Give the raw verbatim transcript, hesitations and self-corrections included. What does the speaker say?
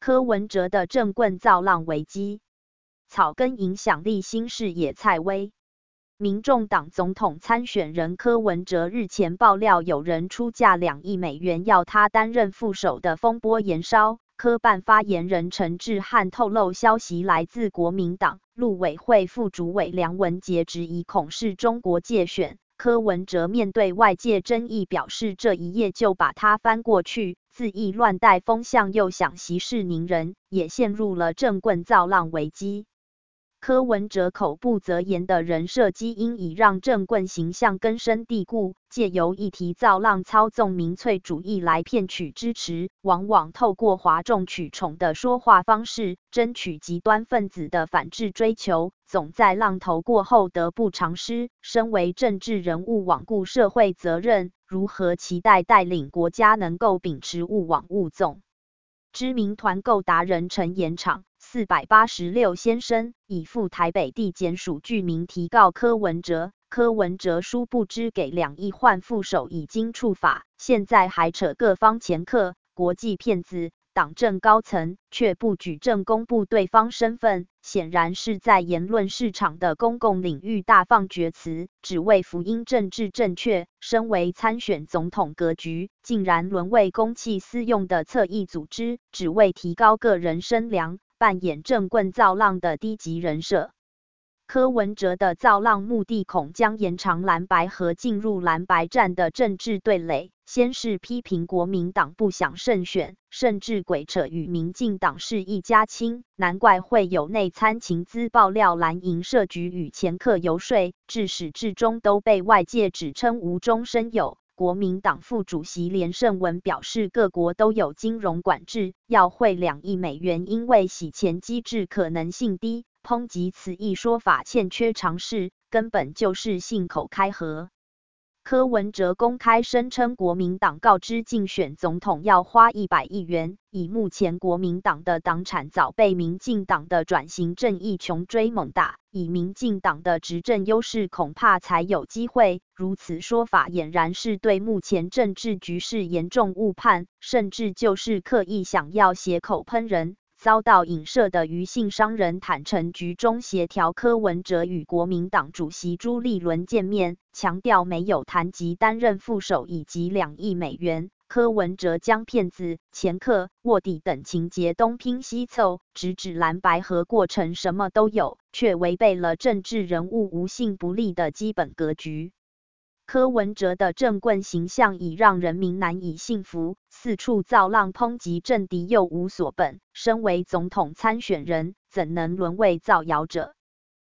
柯文哲的政棍造浪危机，草根影响力新视野蔡威。民众党总统参选人柯文哲日前爆料，有人出价两亿美元要他担任副手的风波延烧。科办发言人陈志汉透露，消息来自国民党陆委会副主委梁文杰，质疑恐是中国介选。柯文哲面对外界争议表示，这一页就把它翻过去，恣意乱带风向，又想息事宁人，也陷入了政棍造浪危机。柯文哲口不择言的人设基因已让政棍形象根深蒂固，借由议题造浪操纵民粹主义来骗取支持，往往透过哗众取宠的说话方式，争取极端分子的反制追求，总在浪头过后得不偿失。身为政治人物，罔顾社会责任，如何期待带领国家能够秉持勿枉勿纵？知名团购达人陈延昌四百八十六先生已赴台北地检署具名提告柯文哲，柯文哲殊不知给两亿换副手已经触法，现在还扯各方掮客、国际骗子、党政高层，却不举证公布对方身份，显然是在言论市场的公共领域大放厥词，只为福音政治正确。身为参选总统格局，竟然沦为公器私用的侧翼组织，只为提高个人声量，扮演政棍造浪的低级人设。柯文哲的造浪目的恐将延长蓝白合进入蓝白战的政治对垒，先是批评国民党不想胜选，甚至鬼扯与民进党是一家亲，难怪会有内参情资爆料蓝营设局与前客游说，至始至终都被外界指称无中生有。国民党副主席连胜文表示，各国都有金融管制，要汇两亿美元，因为洗钱机制可能性低，抨击此一说法欠缺常识，根本就是信口开河。柯文哲公开声称，国民党告知竞选总统要花一百亿元，以目前国民党的党产早被民进党的转型正义穷追猛打，以民进党的执政优势恐怕才有机会。如此说法俨然是对目前政治局势严重误判，甚至就是刻意想要血口喷人。遭到影射的余姓商人坦承，局中协调柯文哲与国民党主席朱立伦见面，强调没有谈及担任副手以及两亿美元。柯文哲将骗子、掮客、卧底等情节东拼西凑，直指蓝白合过程什么都有，却违背了政治人物无信不立的基本格局。柯文哲的政棍形象已让人民难以信服，四处造浪抨击政敌又无所本，身为总统参选人，怎能沦为造谣者？